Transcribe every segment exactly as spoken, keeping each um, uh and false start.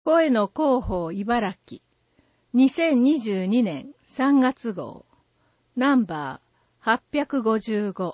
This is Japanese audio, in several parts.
声の広報茨城にせんにじゅうにねんさんがつ号ナンバーはっぴゃくごじゅうご。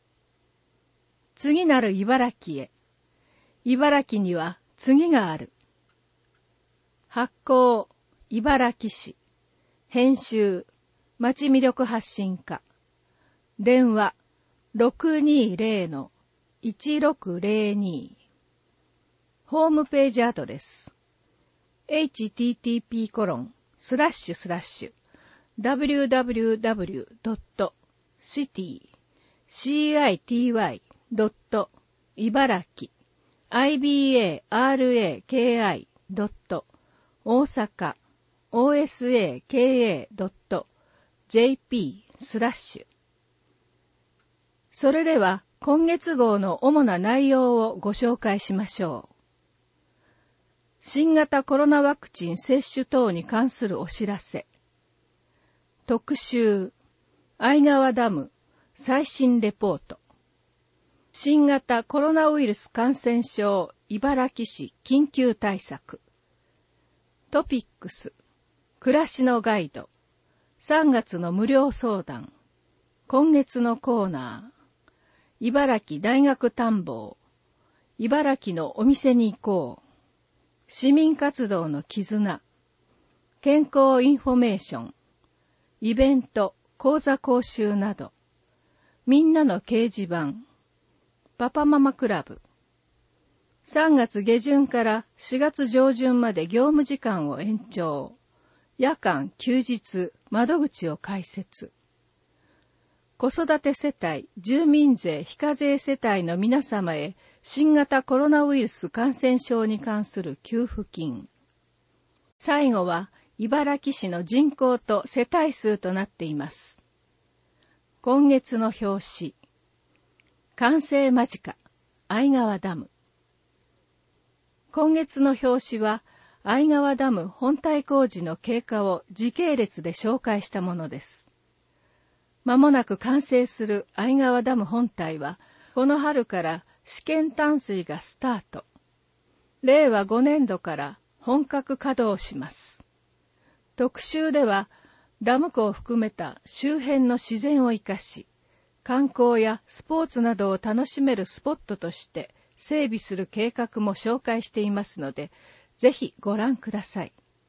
次なる茨城へ。茨城には次がある。発行茨城市。編集町魅力発信課。電話 ろくにーぜろのいちろくぜろに。ホームページアドレス エイチティーティーピーコロンスラッシュスラッシュダブリューダブリューダブリュードットシティシーアイティーワイドット茨城アイビーエーアールエーケーアイドット大阪オーエスエーケーエードットジェーピースラッシュ。それでは今月号の主な内容をご紹介しましょう。新型コロナワクチン接種等に関するお知らせ。特集、相川ダム最新レポート。新型コロナウイルス感染症茨城市緊急対策。トピックス、暮らしのガイド。さんがつの無料相談。今月のコーナー。茨城大学探訪。茨城のお店に行こう。市民活動の絆。健康インフォメーション。イベント、講座講習など。みんなの掲示板。パパママクラブ。さんがつげじゅんからしがつじょうじゅんまで業務時間を延長。夜間、休日、窓口を開設。子育て世帯、住民税非課税世帯の皆様へ新型コロナウイルス感染症に関する給付金。最後は茨城市の人口と世帯数となっています。今月の表紙。完成間近、相川ダム。今月の表紙は相川ダム本体工事の経過を時系列で紹介したものです。まもなく完成する相川ダム本体は、この春から試験淡水がスタート。れいわごねんどから本格稼働します。特集では、ダム湖を含めた周辺の自然を生かし、観光やスポーツなどを楽しめるスポットとして整備する計画も紹介していますので、ぜひご覧ください。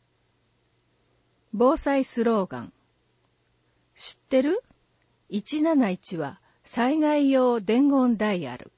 防災スローガン。知ってる？いちなないちは災害用伝言ダイヤル。